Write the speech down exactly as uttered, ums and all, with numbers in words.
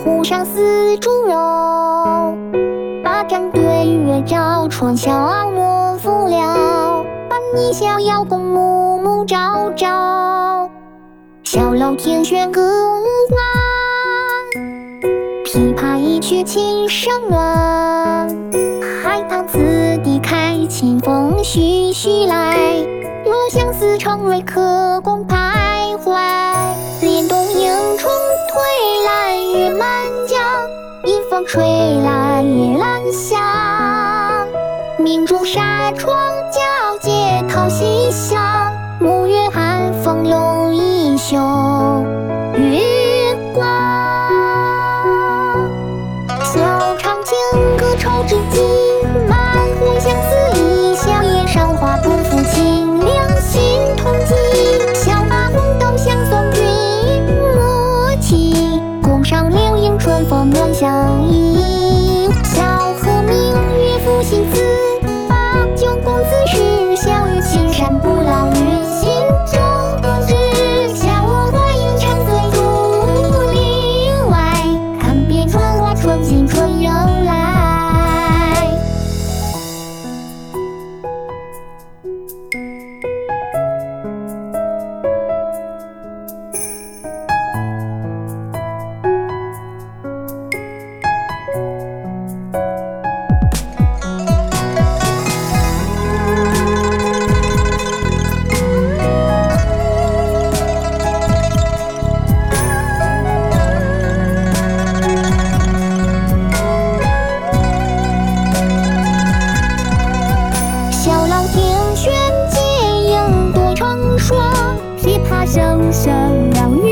湖上丝竹柔。把战对月照，春宵莫负了。伴你逍遥，共暮暮朝朝。小楼天轩歌无关，琵琶一曲琴声软。海棠次第开，清风徐徐来。若相思成为客宫徘徊，莲动迎春推来月满江，一风吹来夜阑香。明珠纱窗皎洁讨西厢，暮月寒风楼一宿月光。小唱情歌愁至今，满怀相思一笑颜上花不负情，两心同济，笑马红豆相送君莫欺。宫上流萤春风暖相依，小河明月赋新词，把酒公子时笑语青山不老于心中知。笑我花影长醉竹林外，看遍春花春尽春又来。小楼天轩接影对成双，琵琶声声让月